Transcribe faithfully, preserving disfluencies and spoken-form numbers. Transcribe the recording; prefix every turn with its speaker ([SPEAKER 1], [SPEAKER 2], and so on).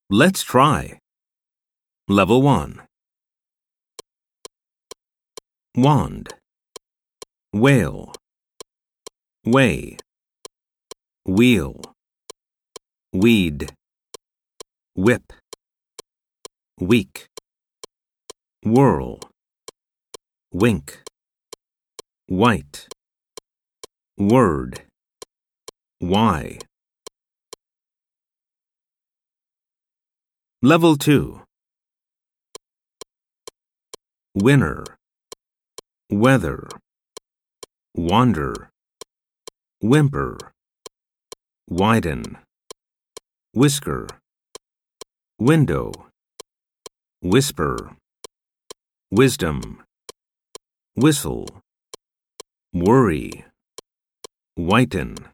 [SPEAKER 1] Let's try. Level one. Wand, whale, way, wheel, weed, whip, week, whirl, wink, white, word, why. Level two. Winner, weather, wander, whimper, widen, whisker, window, whisper, wisdom, whistle, worry, whiten.